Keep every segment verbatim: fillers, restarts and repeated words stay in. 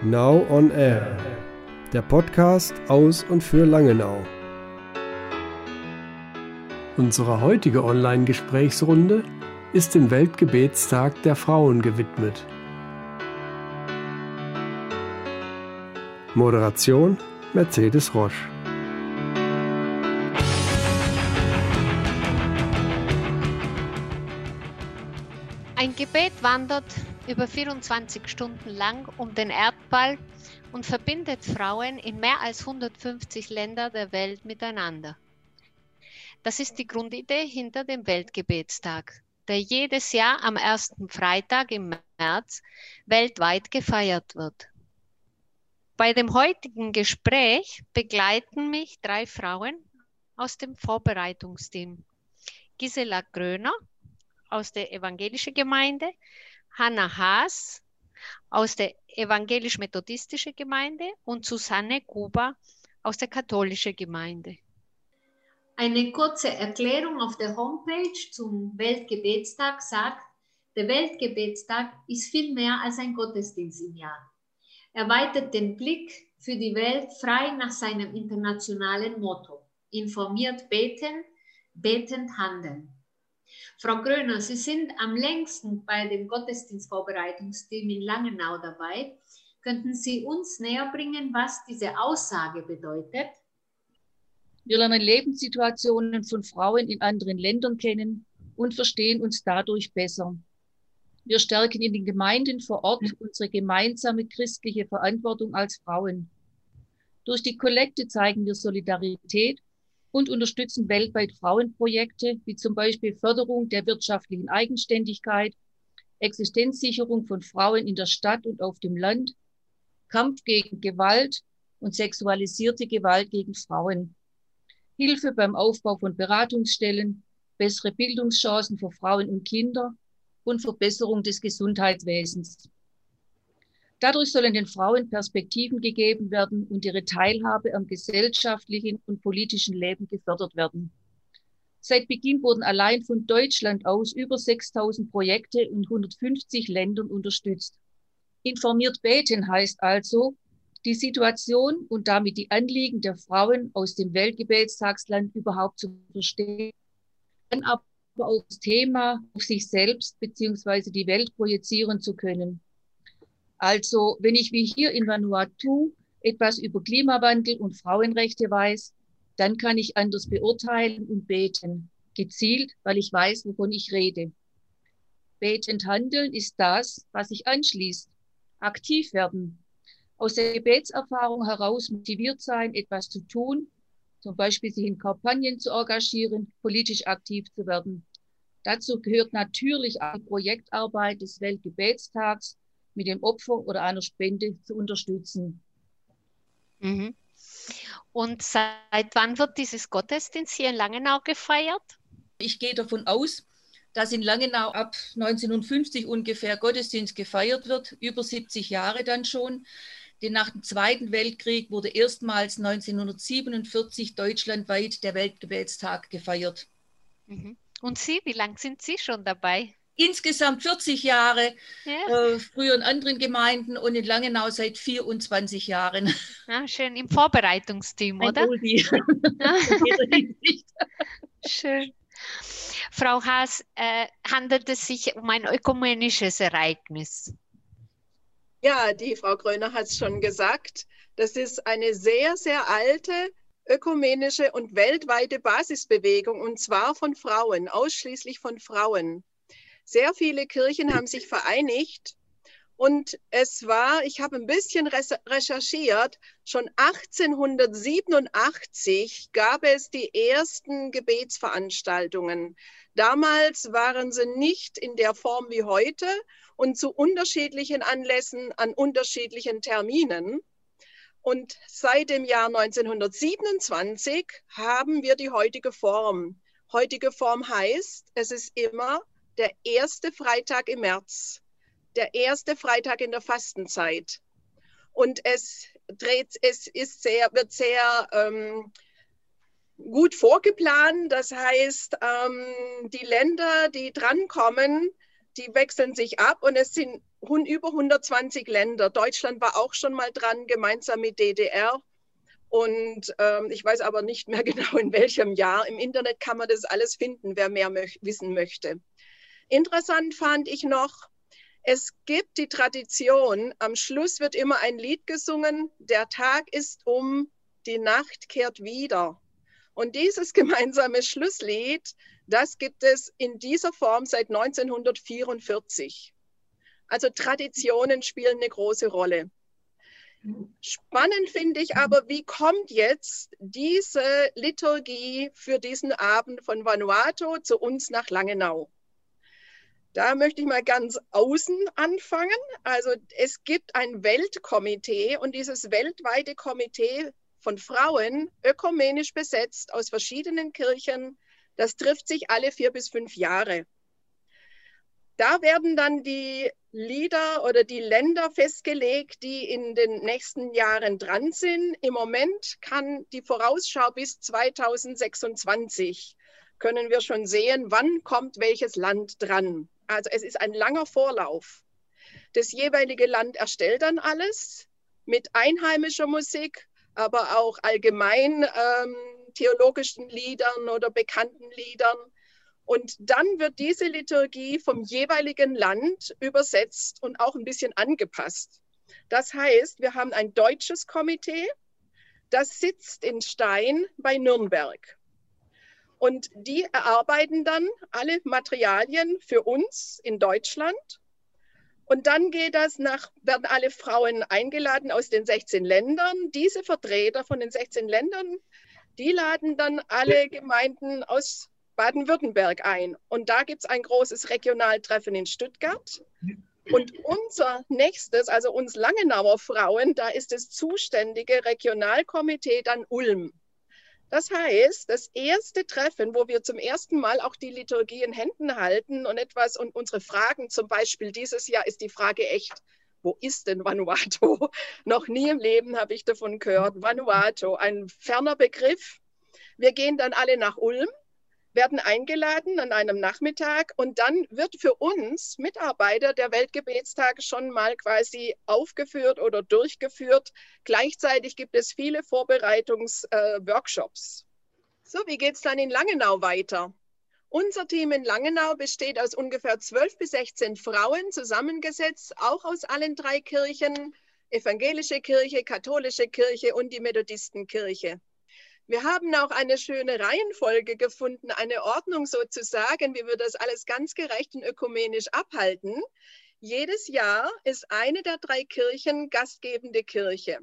Now on Air, der Podcast aus und für Langenau. Unsere heutige Online-Gesprächsrunde ist dem Weltgebetstag der Frauen gewidmet. Moderation Mercedes Rosch. Ein Gebet wandert über vierundzwanzig Stunden lang um den Erdball und verbindet Frauen in mehr als hundertfünfzig Ländern der Welt miteinander. Das ist die Grundidee hinter dem Weltgebetstag, der jedes Jahr am ersten Freitag im März weltweit gefeiert wird. Bei dem heutigen Gespräch begleiten mich drei Frauen aus dem Vorbereitungsteam. Gisela Gröner aus der evangelischen Gemeinde, Hannah Haas aus der evangelisch-methodistischen Gemeinde und Susanne Gruber aus der katholischen Gemeinde. Eine kurze Erklärung auf der Homepage zum Weltgebetstag sagt, der Weltgebetstag ist viel mehr als ein Gottesdienst im Jahr. Er weitet den Blick für die Welt frei nach seinem internationalen Motto: informiert beten, betend handeln. Frau Gröner, Sie sind am längsten bei dem Gottesdienstvorbereitungsteam in Langenau dabei. Könnten Sie uns näher bringen, was diese Aussage bedeutet? Wir lernen Lebenssituationen von Frauen in anderen Ländern kennen und verstehen uns dadurch besser. Wir stärken in den Gemeinden vor Ort unsere gemeinsame christliche Verantwortung als Frauen. Durch die Kollekte zeigen wir Solidarität und unterstützen weltweit Frauenprojekte, wie zum Beispiel Förderung der wirtschaftlichen Eigenständigkeit, Existenzsicherung von Frauen in der Stadt und auf dem Land, Kampf gegen Gewalt und sexualisierte Gewalt gegen Frauen, Hilfe beim Aufbau von Beratungsstellen, bessere Bildungschancen für Frauen und Kinder und Verbesserung des Gesundheitswesens. Dadurch sollen den Frauen Perspektiven gegeben werden und ihre Teilhabe am gesellschaftlichen und politischen Leben gefördert werden. Seit Beginn wurden allein von Deutschland aus über sechstausend Projekte in hundertfünfzig Ländern unterstützt. Informiert beten heißt also, die Situation und damit die Anliegen der Frauen aus dem Weltgebetstagsland überhaupt zu verstehen, dann aber auch das Thema auf sich selbst bzw. die Welt projizieren zu können. Also, wenn ich wie hier in Vanuatu etwas über Klimawandel und Frauenrechte weiß, dann kann ich anders beurteilen und beten. Gezielt, weil ich weiß, wovon ich rede. Betend handeln ist das, was sich anschließt. Aktiv werden. Aus der Gebetserfahrung heraus motiviert sein, etwas zu tun, zum Beispiel sich in Kampagnen zu engagieren, politisch aktiv zu werden. Dazu gehört natürlich auch die Projektarbeit des Weltgebetstags, mit dem Opfer oder einer Spende zu unterstützen. Mhm. Und seit wann wird dieses Gottesdienst hier in Langenau gefeiert? Ich gehe davon aus, dass in Langenau ab neunzehnhundertfünfzig ungefähr Gottesdienst gefeiert wird, über siebzig Jahre dann schon. Denn nach dem Zweiten Weltkrieg wurde erstmals neunzehnhundertsiebenundvierzig deutschlandweit der Weltgebetstag gefeiert. Mhm. Und Sie, wie lange sind Sie schon dabei? Insgesamt vierzig Jahre, ja. äh, früher in anderen Gemeinden und in Langenau seit vierundzwanzig Jahren. Ja, schön, im Vorbereitungsteam, Ein oder? Oldie. Schön. Frau Haas, äh, handelt es sich um ein ökumenisches Ereignis? Ja, die Frau Gröner hat es schon gesagt. Das ist eine sehr, sehr alte ökumenische und weltweite Basisbewegung, und zwar von Frauen, ausschließlich von Frauen. Sehr viele Kirchen haben sich vereinigt und es war, ich habe ein bisschen recherchiert, schon achtzehnhundertsiebenundachtzig gab es die ersten Gebetsveranstaltungen. Damals waren sie nicht in der Form wie heute und zu unterschiedlichen Anlässen an unterschiedlichen Terminen. Und seit dem Jahr neunzehnhundertsiebenundzwanzig haben wir die heutige Form. Heutige Form heißt, es ist immer der erste Freitag im März, der erste Freitag in der Fastenzeit. Und es dreht, es ist sehr, wird sehr ähm, gut vorgeplant. Das heißt, ähm, die Länder, die drankommen, die wechseln sich ab und es sind über hundertzwanzig Länder. Deutschland war auch schon mal dran, gemeinsam mit D D R. Und ähm, ich weiß aber nicht mehr genau, in welchem Jahr. Im Internet kann man das alles finden, wer mehr mö- wissen möchte. Interessant fand ich noch, es gibt die Tradition, am Schluss wird immer ein Lied gesungen, der Tag ist um, die Nacht kehrt wieder. Und dieses gemeinsame Schlusslied, das gibt es in dieser Form seit neunzehnhundertvierundvierzig. Also Traditionen spielen eine große Rolle. Spannend finde ich aber, wie kommt jetzt diese Liturgie für diesen Abend von Vanuatu zu uns nach Langenau? Da möchte ich mal ganz außen anfangen. Also es gibt ein Weltkomitee und dieses weltweite Komitee von Frauen, ökumenisch besetzt aus verschiedenen Kirchen, das trifft sich alle vier bis fünf Jahre. Da werden dann die Lieder oder die Länder festgelegt, die in den nächsten Jahren dran sind. Im Moment kann die Vorausschau bis zweitausendsechsundzwanzig, können wir schon sehen, wann kommt welches Land dran. Also es ist ein langer Vorlauf. Das jeweilige Land erstellt dann alles mit einheimischer Musik, aber auch allgemein ähm, theologischen Liedern oder bekannten Liedern. Und dann wird diese Liturgie vom jeweiligen Land übersetzt und auch ein bisschen angepasst. Das heißt, wir haben ein deutsches Komitee, das sitzt in Stein bei Nürnberg. Und die erarbeiten dann alle Materialien für uns in Deutschland. Und dann geht das nach, werden alle Frauen eingeladen aus den sechzehn Ländern. Diese Vertreter von den sechzehn Ländern, die laden dann alle Gemeinden aus Baden-Württemberg ein. Und da gibt es ein großes Regionaltreffen in Stuttgart. Und unser nächstes, also uns Langenauer Frauen, da ist das zuständige Regionalkomitee dann Ulm. Das heißt, das erste Treffen, wo wir zum ersten Mal auch die Liturgie in Händen halten und etwas und unsere Fragen, zum Beispiel dieses Jahr ist die Frage echt, wo ist denn Vanuatu? Noch nie im Leben habe ich davon gehört. Vanuatu, ein ferner Begriff. Wir gehen dann alle nach Ulm, werden eingeladen an einem Nachmittag und dann wird für uns Mitarbeiter der Weltgebetstage schon mal quasi aufgeführt oder durchgeführt. Gleichzeitig gibt es viele Vorbereitungsworkshops. Äh, so, wie geht es dann in Langenau weiter? Unser Team in Langenau besteht aus ungefähr zwölf bis sechzehn Frauen, zusammengesetzt, auch aus allen drei Kirchen, evangelische Kirche, katholische Kirche und die Methodistenkirche. Wir haben auch eine schöne Reihenfolge gefunden, eine Ordnung sozusagen, wie wir das alles ganz gerecht und ökumenisch abhalten. Jedes Jahr ist eine der drei Kirchen gastgebende Kirche.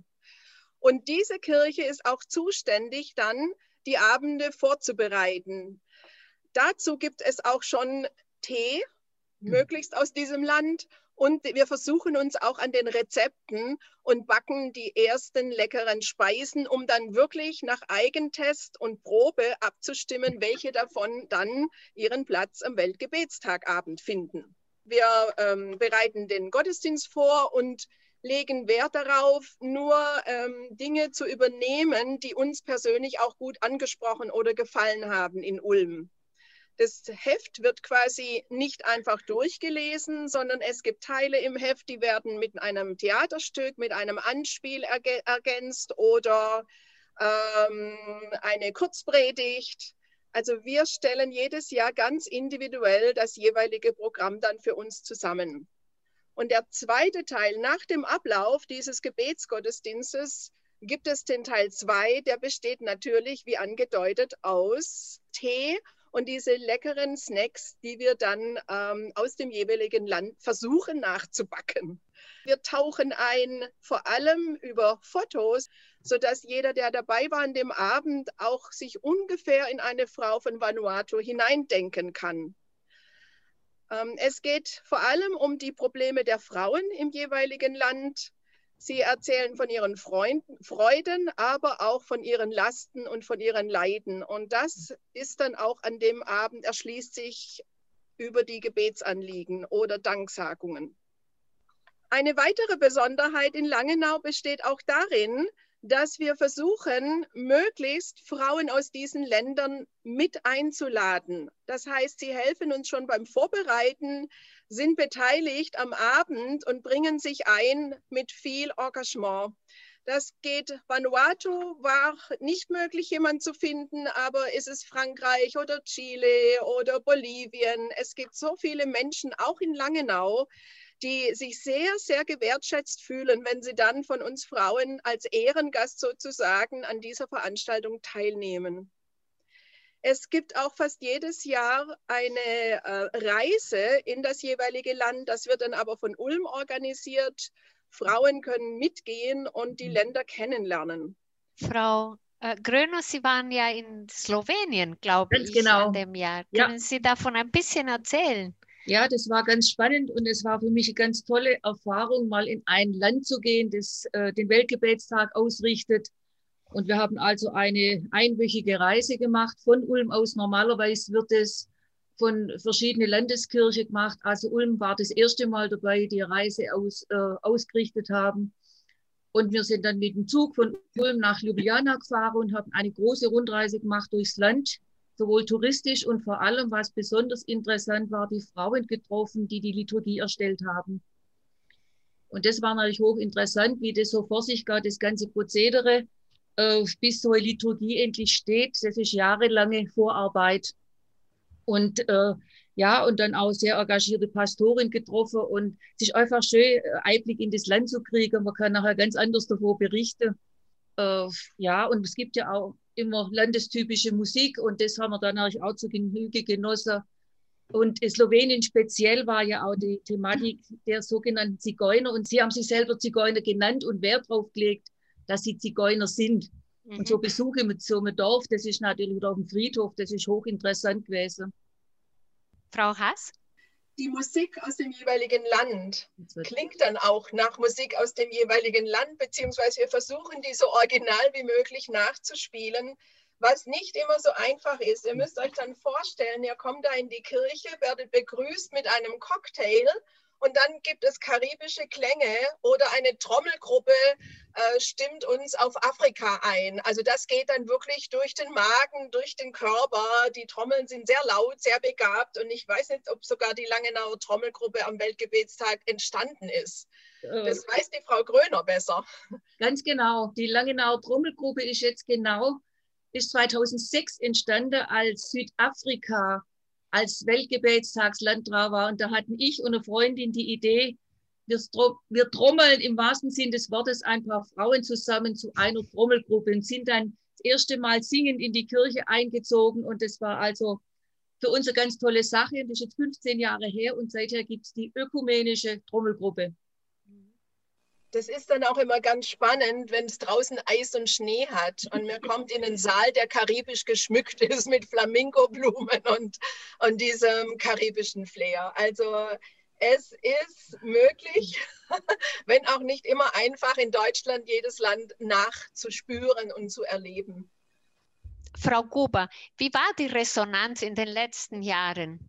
Und diese Kirche ist auch zuständig, dann die Abende vorzubereiten. Dazu gibt es auch schon Tee, möglichst aus diesem Land. Und wir versuchen uns auch an den Rezepten und backen die ersten leckeren Speisen, um dann wirklich nach Eigentest und Probe abzustimmen, welche davon dann ihren Platz am Weltgebetstagabend finden. Wir ähm, bereiten den Gottesdienst vor und legen Wert darauf, nur ähm, Dinge zu übernehmen, die uns persönlich auch gut angesprochen oder gefallen haben in Ulm. Das Heft wird quasi nicht einfach durchgelesen, sondern es gibt Teile im Heft, die werden mit einem Theaterstück, mit einem Anspiel erge- ergänzt oder ähm, eine Kurzpredigt. Also wir stellen jedes Jahr ganz individuell das jeweilige Programm dann für uns zusammen. Und der zweite Teil, nach dem Ablauf dieses Gebetsgottesdienstes, gibt es den Teil zwei, der besteht natürlich, wie angedeutet, aus Tee und diese leckeren Snacks, die wir dann ähm, aus dem jeweiligen Land versuchen nachzubacken. Wir tauchen ein, vor allem über Fotos, sodass jeder, der dabei war an dem Abend, auch sich ungefähr in eine Frau von Vanuatu hineindenken kann. Ähm, es geht vor allem um die Probleme der Frauen im jeweiligen Land. Sie erzählen von ihren Freunden, Freuden, aber auch von ihren Lasten und von ihren Leiden. Und das ist dann auch an dem Abend, erschließt sich über die Gebetsanliegen oder Danksagungen. Eine weitere Besonderheit in Langenau besteht auch darin, dass wir versuchen, möglichst Frauen aus diesen Ländern mit einzuladen. Das heißt, sie helfen uns schon beim Vorbereiten, sind beteiligt am Abend und bringen sich ein mit viel Engagement. Das geht, Vanuatu war nicht möglich, jemanden zu finden, aber ist es Frankreich oder Chile oder Bolivien? Es gibt so viele Menschen, auch in Langenau, die sich sehr, sehr gewertschätzt fühlen, wenn sie dann von uns Frauen als Ehrengast sozusagen an dieser Veranstaltung teilnehmen. Es gibt auch fast jedes Jahr eine äh, Reise in das jeweilige Land. Das wird dann aber von Ulm organisiert. Frauen können mitgehen und die Länder kennenlernen. Frau äh, Gröner, Sie waren ja in Slowenien, glaube Ganz ich, genau. an dem Jahr. Ja. Können Sie davon ein bisschen erzählen? Ja, das war ganz spannend und es war für mich eine ganz tolle Erfahrung, mal in ein Land zu gehen, das äh, den Weltgebetstag ausrichtet. Und wir haben also eine einwöchige Reise gemacht von Ulm aus. Normalerweise wird es von verschiedenen Landeskirchen gemacht. Also Ulm war das erste Mal dabei, die Reise aus, äh, ausgerichtet haben. Und wir sind dann mit dem Zug von Ulm nach Ljubljana gefahren und haben eine große Rundreise gemacht durchs Land, sowohl touristisch und vor allem, was besonders interessant war, die Frauen getroffen, die die Liturgie erstellt haben. Und das war natürlich hochinteressant, wie das so vor sich geht, das ganze Prozedere, äh, bis so eine Liturgie endlich steht. Das ist jahrelange Vorarbeit. Und äh, ja, und dann auch sehr engagierte Pastorin getroffen. Und es ist einfach schön, Einblick in das Land zu kriegen. Man kann nachher ganz anders davon berichten. Äh, ja, und es gibt ja auch immer landestypische Musik und das haben wir dann natürlich auch zu Genüge genossen. Und in Slowenien speziell war ja auch die Thematik der sogenannten Zigeuner und sie haben sich selber Zigeuner genannt und Wert drauf gelegt, dass sie Zigeuner sind. Mhm. Und so Besuche mit so einem Dorf, das ist natürlich wieder auf dem Friedhof, das ist hochinteressant gewesen. Frau Haas? Die Musik aus dem jeweiligen Land klingt dann auch nach Musik aus dem jeweiligen Land, beziehungsweise wir versuchen, die so original wie möglich nachzuspielen, was nicht immer so einfach ist. Ihr müsst euch dann vorstellen, ihr kommt da in die Kirche, werdet begrüßt mit einem Cocktail und dann gibt es karibische Klänge oder eine Trommelgruppe äh, stimmt uns auf Afrika ein. Also das geht dann wirklich durch den Magen, durch den Körper. Die Trommeln sind sehr laut, sehr begabt und ich weiß nicht, ob sogar die Langenauer Trommelgruppe am Weltgebetstag entstanden ist. Das weiß die Frau Gröner besser. Ganz genau. Die Langenauer Trommelgruppe ist jetzt genau bis zweitausendsechs entstanden, als Südafrika als Weltgebetstagsland dran war. Und da hatten ich und eine Freundin die Idee, wir, wir trommeln im wahrsten Sinn des Wortes ein paar Frauen zusammen zu einer Trommelgruppe und sind dann das erste Mal singend in die Kirche eingezogen. Und das war also für uns eine ganz tolle Sache. Das ist jetzt fünfzehn Jahre her und seither gibt es die ökumenische Trommelgruppe. Das ist dann auch immer ganz spannend, wenn es draußen Eis und Schnee hat und man kommt in einen Saal, der karibisch geschmückt ist mit Flamingoblumen und, und diesem karibischen Flair. Also es ist möglich, wenn auch nicht immer einfach, in Deutschland jedes Land nachzuspüren und zu erleben. Frau Gruber, wie war die Resonanz in den letzten Jahren?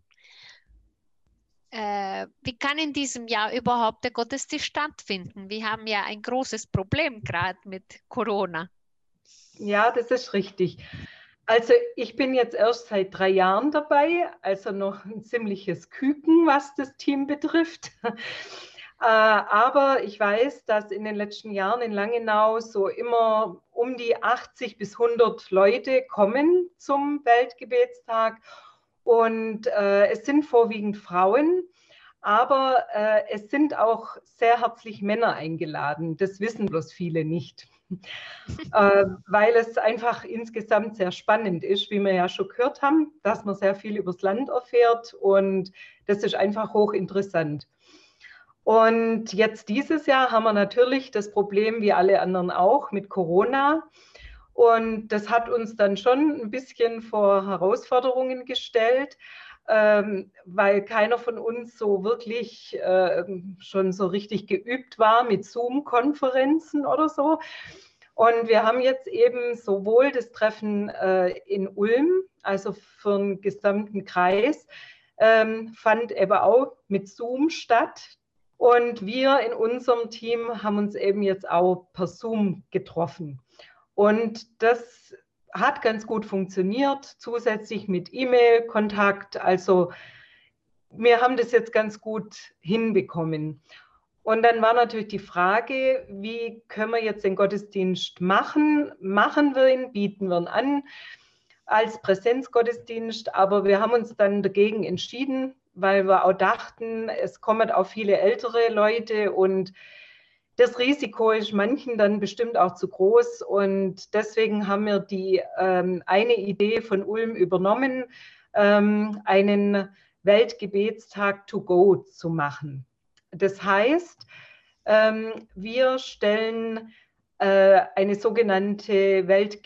Äh, wie kann in diesem Jahr überhaupt der Gottesdienst stattfinden? Wir haben ja ein großes Problem gerade mit Corona. Ja, das ist richtig. Also ich bin jetzt erst seit drei Jahren dabei, also noch ein ziemliches Küken, was das Team betrifft. äh, aber ich weiß, dass in den letzten Jahren in Langenau so immer um die achtzig bis hundert Leute kommen zum Weltgebetstag. Und äh, es sind vorwiegend Frauen, aber äh, es sind auch sehr herzlich Männer eingeladen. Das wissen bloß viele nicht, äh, weil es einfach insgesamt sehr spannend ist, wie wir ja schon gehört haben, dass man sehr viel übers Land erfährt und das ist einfach hochinteressant. Und jetzt dieses Jahr haben wir natürlich das Problem, wie alle anderen auch, mit Corona. Und das hat uns dann schon ein bisschen vor Herausforderungen gestellt, ähm, weil keiner von uns so wirklich äh, schon so richtig geübt war mit Zoom-Konferenzen oder so. Und wir haben jetzt eben sowohl das Treffen äh, in Ulm, also für den gesamten Kreis, ähm, fand eben auch mit Zoom statt. Und wir in unserem Team haben uns eben jetzt auch per Zoom getroffen. Und das hat ganz gut funktioniert, zusätzlich mit E-Mail-Kontakt. Also wir haben das jetzt ganz gut hinbekommen. Und dann war natürlich die Frage, wie können wir jetzt den Gottesdienst machen? Machen wir ihn, bieten wir ihn an als Präsenzgottesdienst, aber wir haben uns dann dagegen entschieden, weil wir auch dachten, es kommen auch viele ältere Leute und das Risiko ist manchen dann bestimmt auch zu groß und deswegen haben wir die ähm, eine Idee von Ulm übernommen, ähm, einen Weltgebetstag to go zu machen. Das heißt, ähm, wir stellen äh, eine sogenannte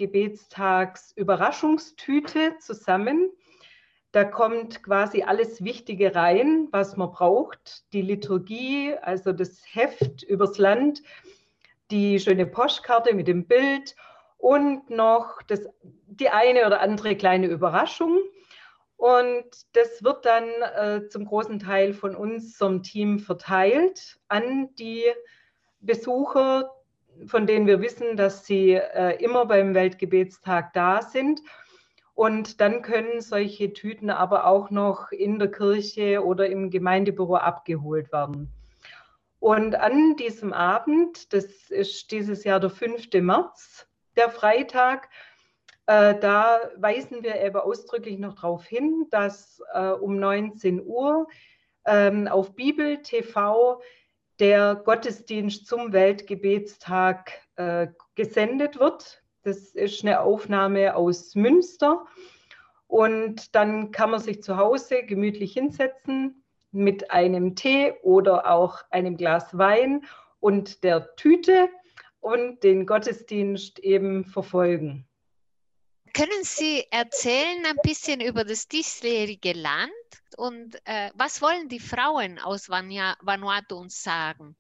Weltgebetstags-Überraschungstüte zusammen. Da kommt quasi alles Wichtige rein, was man braucht. Die Liturgie, also das Heft übers Land, die schöne Postkarte mit dem Bild und noch das, die eine oder andere kleine Überraschung. Und das wird dann äh, zum großen Teil von unserem Team verteilt an die Besucher, von denen wir wissen, dass sie äh, immer beim Weltgebetstag da sind. Und dann können solche Tüten aber auch noch in der Kirche oder im Gemeindebüro abgeholt werden. Und an diesem Abend, das ist dieses Jahr der fünfte März, der Freitag, äh, da weisen wir eben ausdrücklich noch darauf hin, dass äh, um neunzehn Uhr ähm, auf Bibel T V der Gottesdienst zum Weltgebetstag äh, gesendet wird. Das ist eine Aufnahme aus Münster und dann kann man sich zu Hause gemütlich hinsetzen mit einem Tee oder auch einem Glas Wein und der Tüte und den Gottesdienst eben verfolgen. Können Sie erzählen ein bisschen über das diesjährige Land und äh, was wollen die Frauen aus Vanuatu uns sagen?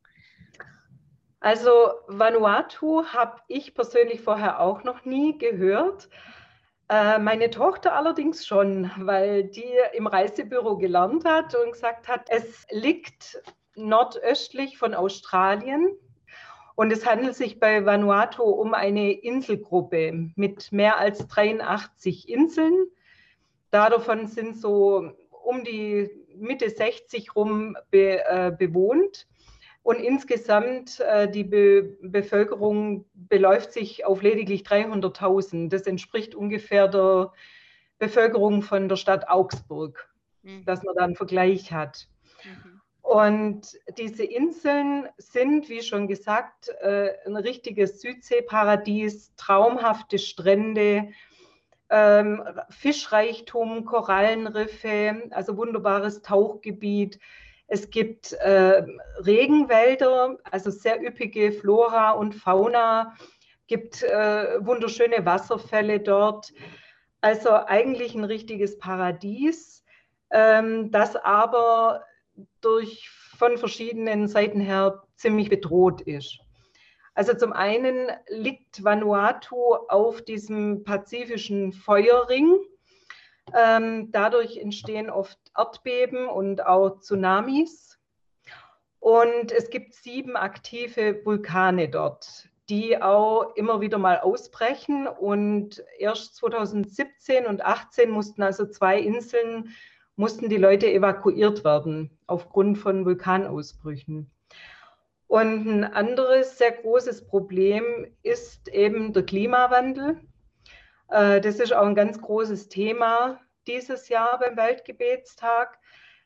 Also Vanuatu habe ich persönlich vorher auch noch nie gehört. Äh, meine Tochter allerdings schon, weil die im Reisebüro gelernt hat und gesagt hat, es liegt nordöstlich von Australien und es handelt sich bei Vanuatu um eine Inselgruppe mit mehr als dreiundachtzig Inseln. Davon sind so um die Mitte sechzig rum be, äh, bewohnt. Und insgesamt äh, die Be Bevölkerung beläuft sich auf lediglich dreihunderttausend. Das entspricht ungefähr der Bevölkerung von der Stadt Augsburg, mhm. dass man da einen Vergleich hat. Mhm. Und diese Inseln sind, wie schon gesagt, äh, ein richtiges Südseeparadies, traumhafte Strände, ähm, Fischreichtum, Korallenriffe, also wunderbares Tauchgebiet. Es gibt äh, Regenwälder, also sehr üppige Flora und Fauna, gibt äh, wunderschöne Wasserfälle dort. Also eigentlich ein richtiges Paradies, ähm, das aber durch, von verschiedenen Seiten her ziemlich bedroht ist. Also zum einen liegt Vanuatu auf diesem pazifischen Feuerring. Ähm, dadurch entstehen oft Erdbeben und auch Tsunamis. Und es gibt sieben aktive Vulkane dort, die auch immer wieder mal ausbrechen. Und erst zweitausendsiebzehn und achtzehn mussten also zwei Inseln, mussten die Leute evakuiert werden aufgrund von Vulkanausbrüchen. Und ein anderes sehr großes Problem ist eben der Klimawandel. Das ist auch ein ganz großes Thema dieses Jahr beim Weltgebetstag,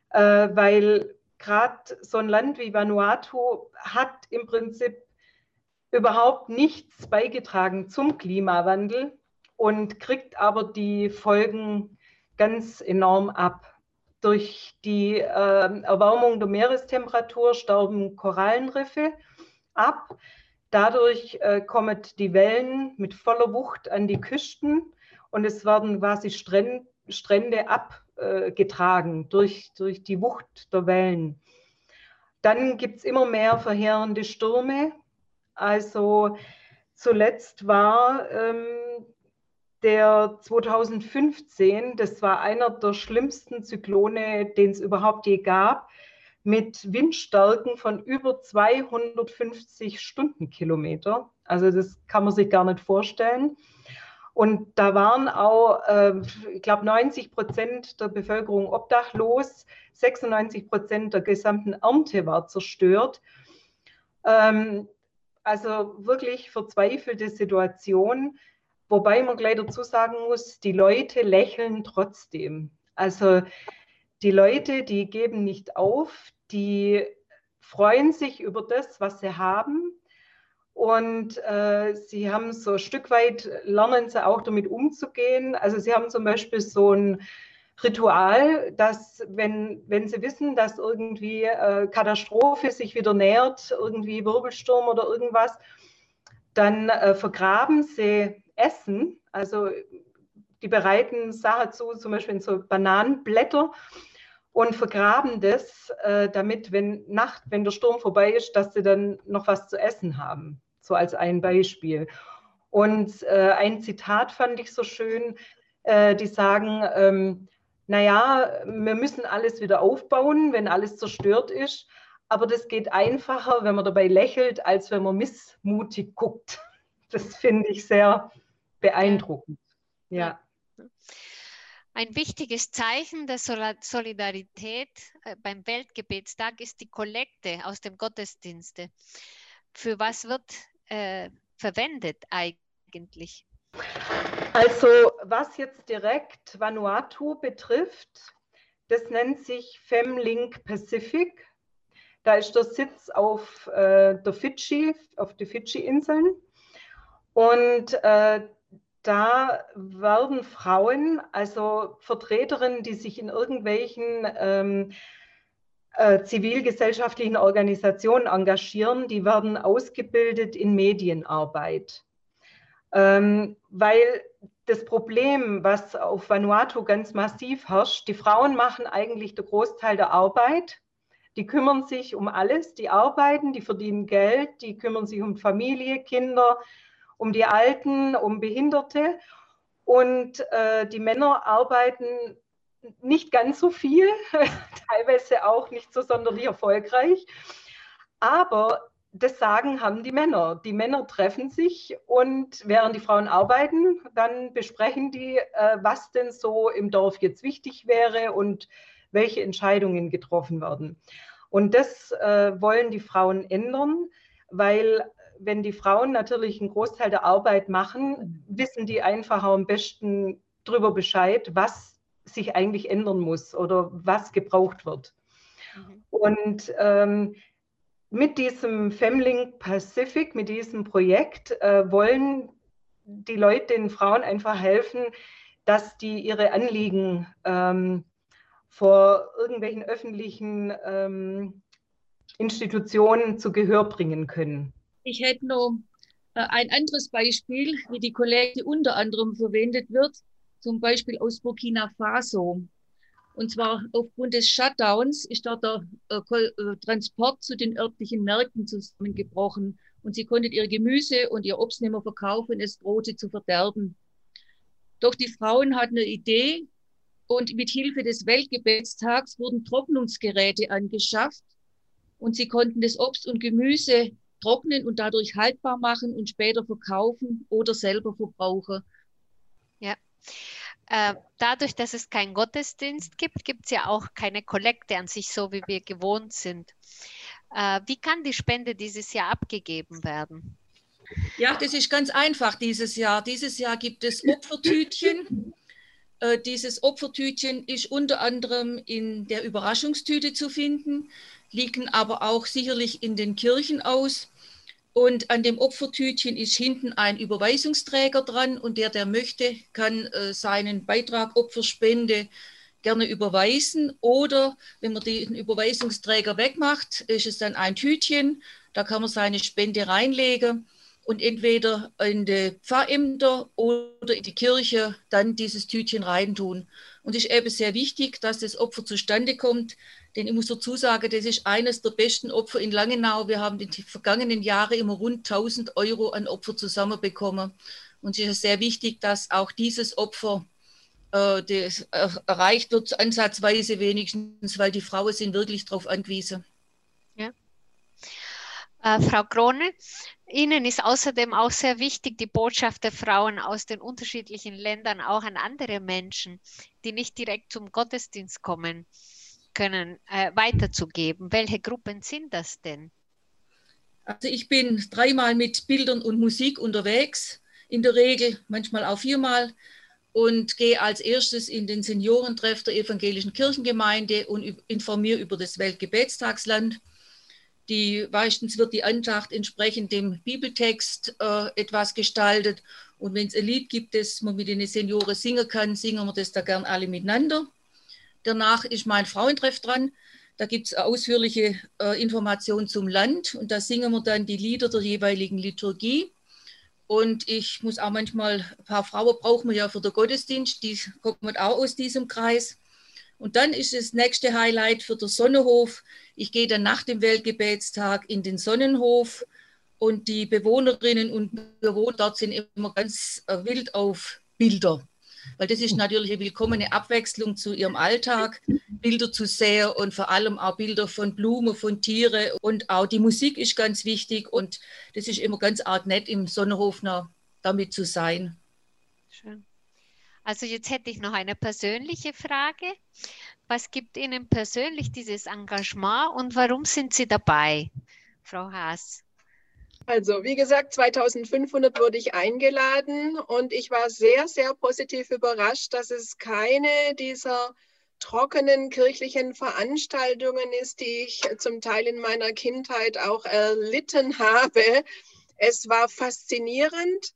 weil gerade so ein Land wie Vanuatu hat im Prinzip überhaupt nichts beigetragen zum Klimawandel und kriegt aber die Folgen ganz enorm ab. Durch die äh, Erwärmung der Meerestemperatur sterben Korallenriffe ab. Dadurch äh, kommen die Wellen mit voller Wucht an die Küsten und es werden quasi Strände, Strände abgetragen äh, durch, durch die Wucht der Wellen. Dann gibt es immer mehr verheerende Stürme. Also zuletzt war ähm, der zweitausendfünfzehn, das war einer der schlimmsten Zyklone, den es überhaupt je gab. mit Windstärken von über zweihundertfünfzig Stundenkilometer. Also das kann man sich gar nicht vorstellen. Und da waren auch, äh, ich glaube, neunzig Prozent der Bevölkerung obdachlos, sechsundneunzig Prozent der gesamten Ernte war zerstört. Ähm, also wirklich verzweifelte Situation, wobei man gleich dazu sagen muss, die Leute lächeln trotzdem. Also die Leute, die geben nicht auf, die freuen sich über das, was sie haben. Und äh, sie haben so ein Stück weit, lernen sie auch damit umzugehen. Also sie haben zum Beispiel so ein Ritual, dass wenn, wenn sie wissen, dass irgendwie äh, Katastrophe sich wieder nähert, irgendwie Wirbelsturm oder irgendwas, dann äh, vergraben sie Essen. Also die bereiten Sachen zu, zum Beispiel in so Bananenblätter, und vergraben das, äh, damit, wenn Nacht, wenn der Sturm vorbei ist, dass sie dann noch was zu essen haben. So als ein Beispiel. Und äh, ein Zitat fand ich so schön, äh, die sagen, ähm, naja, wir müssen alles wieder aufbauen, wenn alles zerstört ist, aber das geht einfacher, wenn man dabei lächelt, als wenn man missmutig guckt. Das finde ich sehr beeindruckend. Ja. Ja. Ein wichtiges Zeichen der Solidarität beim Weltgebetstag ist die Kollekte aus dem Gottesdienste. Für was wird äh, verwendet eigentlich? Also was jetzt direkt Vanuatu betrifft, das nennt sich Femlink Pacific. Da ist der Sitz auf äh, der Fidschi, auf die Fidschi-Inseln. Und äh, da werden Frauen, also Vertreterinnen, die sich in irgendwelchen ähm, äh, zivilgesellschaftlichen Organisationen engagieren, die werden ausgebildet in Medienarbeit. Ähm, weil das Problem, was auf Vanuatu ganz massiv herrscht, die Frauen machen eigentlich den Großteil der Arbeit. Die kümmern sich um alles, die arbeiten, die verdienen Geld, die kümmern sich um Familie, Kinder, um die Alten, um Behinderte. Und äh, die Männer arbeiten nicht ganz so viel, teilweise auch nicht so sonderlich erfolgreich. Aber das Sagen haben die Männer. Die Männer treffen sich und während die Frauen arbeiten, dann besprechen die, äh, was denn so im Dorf jetzt wichtig wäre und welche Entscheidungen getroffen werden. Und das äh, wollen die Frauen ändern, weil wenn die Frauen natürlich einen Großteil der Arbeit machen, wissen die einfach am besten darüber Bescheid, was sich eigentlich ändern muss oder was gebraucht wird. Mhm. Und ähm, mit diesem Femlink Pacific, mit diesem Projekt, äh, wollen die Leute den Frauen einfach helfen, dass die ihre Anliegen ähm, vor irgendwelchen öffentlichen ähm, Institutionen zu Gehör bringen können. Ich hätte noch äh, ein anderes Beispiel, wie die Kollekte unter anderem verwendet wird, zum Beispiel aus Burkina Faso. Und zwar aufgrund des Shutdowns ist dort der äh, Transport zu den örtlichen Märkten zusammengebrochen und sie konnten ihr Gemüse und ihr Obst nicht mehr verkaufen, es drohte zu verderben. Doch die Frauen hatten eine Idee und mit Hilfe des Weltgebetstags wurden Trocknungsgeräte angeschafft und sie konnten das Obst und Gemüse trocknen und dadurch haltbar machen und später verkaufen oder selber verbrauchen. Ja. Äh, dadurch, dass es keinen Gottesdienst gibt, gibt es ja auch keine Kollekte an sich, so wie wir gewohnt sind. Äh, wie kann die Spende dieses Jahr abgegeben werden? Ja, das ist ganz einfach dieses Jahr. Dieses Jahr gibt es Opfertütchen. Äh, dieses Opfertütchen ist unter anderem in der Überraschungstüte zu finden, liegen aber auch sicherlich in den Kirchen aus. Und an dem Opfertütchen ist hinten ein Überweisungsträger dran und der, der möchte, kann äh, seinen Beitrag Opferspende gerne überweisen. Oder wenn man den Überweisungsträger wegmacht, ist es dann ein Tütchen, da kann man seine Spende reinlegen und entweder in die Pfarrämter oder in die Kirche dann dieses Tütchen reintun. Und es ist eben sehr wichtig, dass das Opfer zustande kommt, denn ich muss dazu sagen, das ist eines der besten Opfer in Langenau. Wir haben in den vergangenen Jahren immer rund tausend Euro an Opfer zusammenbekommen. Und es ist sehr wichtig, dass auch dieses Opfer äh, das erreicht wird, ansatzweise wenigstens, weil die Frauen sind wirklich darauf angewiesen. Ja. Äh, Frau Krone, Ihnen ist außerdem auch sehr wichtig, die Botschaft der Frauen aus den unterschiedlichen Ländern auch an andere Menschen, die nicht direkt zum Gottesdienst kommen können, äh, weiterzugeben. Welche Gruppen sind das denn? Also ich bin dreimal mit Bildern und Musik unterwegs, in der Regel, manchmal auch viermal, und gehe als erstes in den Seniorentreff der evangelischen Kirchengemeinde und informiere über das Weltgebetstagsland. Die, meistens wird die Andacht entsprechend dem Bibeltext äh, etwas gestaltet, und wenn es ein Lied gibt, das man mit den Senioren singen kann, singen wir das da gern alle miteinander. Danach ist mein Frauentreff dran. Da gibt es ausführliche äh, Informationen zum Land, und da singen wir dann die Lieder der jeweiligen Liturgie. Und ich muss auch manchmal, ein paar Frauen brauchen wir ja für den Gottesdienst, die kommen auch aus diesem Kreis. Und dann ist das nächste Highlight für den Sonnenhof. Ich gehe dann nach dem Weltgebetstag in den Sonnenhof, und die Bewohnerinnen und Bewohner dort sind immer ganz äh, wild auf Bilder. Weil das ist natürlich eine willkommene Abwechslung zu ihrem Alltag, Bilder zu sehen und vor allem auch Bilder von Blumen, von Tieren, und auch die Musik ist ganz wichtig, und das ist immer ganz arg nett, im Sonnenhof noch damit zu sein. Schön. Also jetzt hätte ich noch eine persönliche Frage. Was gibt Ihnen persönlich dieses Engagement und warum sind Sie dabei, Frau Haas? Also wie gesagt, zweitausendfünfhundert wurde ich eingeladen, und ich war sehr, sehr positiv überrascht, dass es keine dieser trockenen kirchlichen Veranstaltungen ist, die ich zum Teil in meiner Kindheit auch erlitten habe. Es war faszinierend.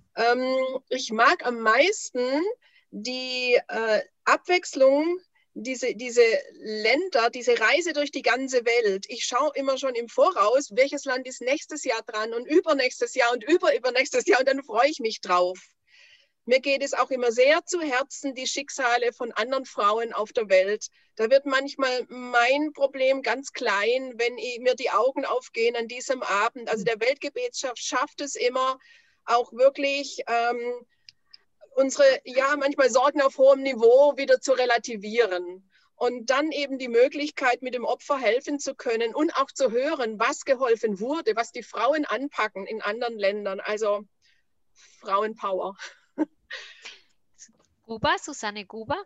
Ich mag am meisten die Abwechslung, Diese, diese Länder, diese Reise durch die ganze Welt. Ich schaue immer schon im Voraus, welches Land ist nächstes Jahr dran und übernächstes Jahr und überübernächstes Jahr, und dann freue ich mich drauf. Mir geht es auch immer sehr zu Herzen, die Schicksale von anderen Frauen auf der Welt. Da wird manchmal mein Problem ganz klein, wenn mir die Augen aufgehen an diesem Abend. Also der Weltgebetschaft schafft es immer auch wirklich, ähm, unsere, ja, manchmal Sorgen auf hohem Niveau wieder zu relativieren und dann eben die Möglichkeit, mit dem Opfer helfen zu können und auch zu hören, was geholfen wurde, was die Frauen anpacken in anderen Ländern. Also Frauenpower. Guba, Susanne Guba?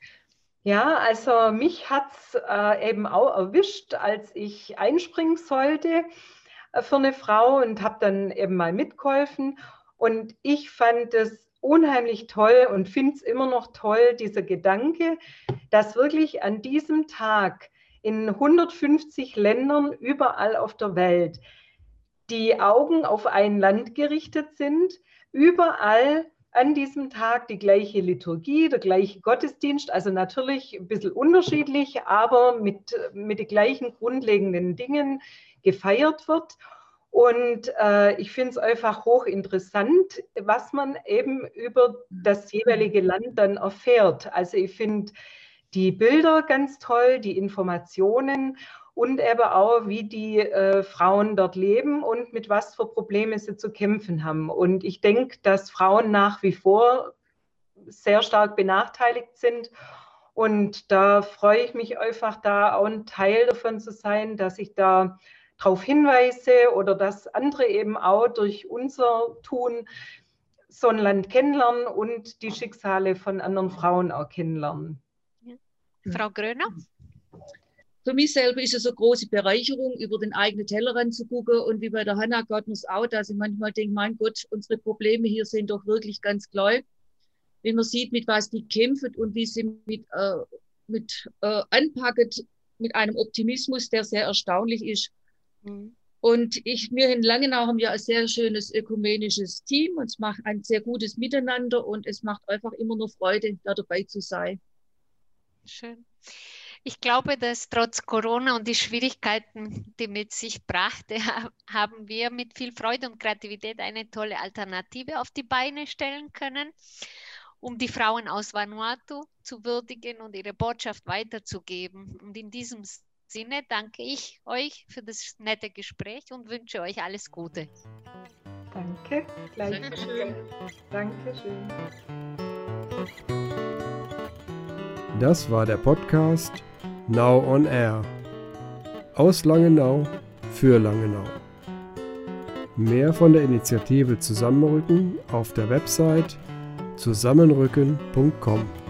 Ja, also mich hat es äh, eben auch erwischt, als ich einspringen sollte äh, für eine Frau, und habe dann eben mal mitgeholfen, und ich fand es unheimlich toll und finde es immer noch toll, dieser Gedanke, dass wirklich an diesem Tag in hundertfünfzig Ländern überall auf der Welt die Augen auf ein Land gerichtet sind, überall an diesem Tag die gleiche Liturgie, der gleiche Gottesdienst, also natürlich ein bisschen unterschiedlich, aber mit, mit den gleichen grundlegenden Dingen gefeiert wird. Und äh, ich finde es einfach hochinteressant, was man eben über das jeweilige Land dann erfährt. Also ich finde die Bilder ganz toll, die Informationen und eben auch, wie die äh, Frauen dort leben und mit was für Probleme sie zu kämpfen haben. Und ich denke, dass Frauen nach wie vor sehr stark benachteiligt sind. Und da freue ich mich einfach, da auch ein Teil davon zu sein, dass ich da darauf hinweise oder dass andere eben auch durch unser Tun so ein Land kennenlernen und die Schicksale von anderen Frauen auch kennenlernen. Ja. Frau Gröner? Für mich selber ist es eine große Bereicherung, über den eigenen Tellerrand zu gucken, und wie bei der Hannah Gardners auch, dass ich manchmal denke, mein Gott, unsere Probleme hier sind doch wirklich ganz klar. Wenn man sieht, mit was die kämpfen und wie sie mit, äh, mit äh, anpacken, mit einem Optimismus, der sehr erstaunlich ist. Und ich, wir in Langenau haben ja ein sehr schönes ökumenisches Team, und es macht ein sehr gutes Miteinander, und es macht einfach immer nur Freude, da dabei zu sein. Schön. Ich glaube, dass trotz Corona und die Schwierigkeiten, die mit sich brachte, haben wir mit viel Freude und Kreativität eine tolle Alternative auf die Beine stellen können, um die Frauen aus Vanuatu zu würdigen und ihre Botschaft weiterzugeben. Und in diesem Sinne danke ich euch für das nette Gespräch und wünsche euch alles Gute. Danke. Gleichfalls. Dankeschön. Das war der Podcast Now on Air. Aus Langenau für Langenau. Mehr von der Initiative Zusammenrücken auf der Website zusammenrücken punkt com.